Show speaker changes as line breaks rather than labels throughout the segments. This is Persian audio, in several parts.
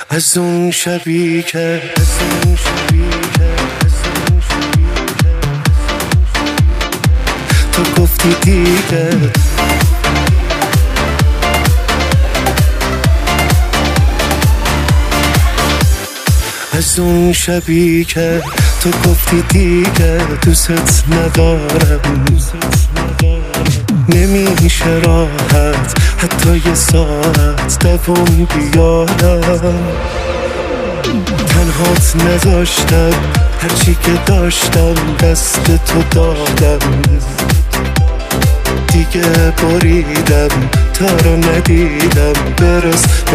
از اون شبی که تو گفتی دیگه از اون شبی که تو گفتی دیگه دوست ندارم نمیشه راحت حتی یه ساعت دوام بیارم تنهات نذاشتم هرچی که داشتم دست تو دادم دیگه بریدم تا رو ندیدم برس به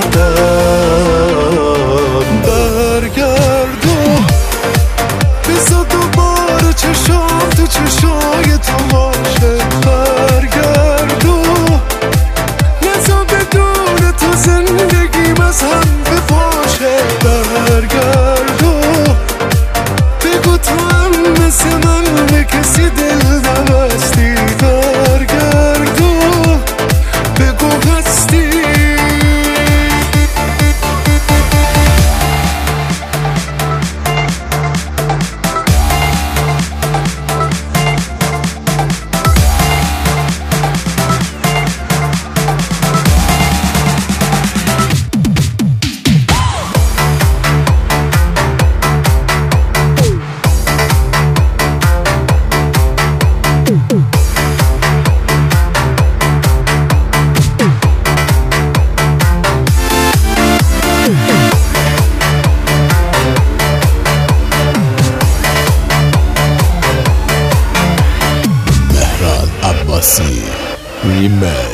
دادم برگردو بزا دوباره چشام تو چشای تو باشه برگردو نزا بدون تو زندگیم از هم بپاشه برگردو بگو تو هم مثل من به کسی دل نبستی برگردو بگو هستی
Remix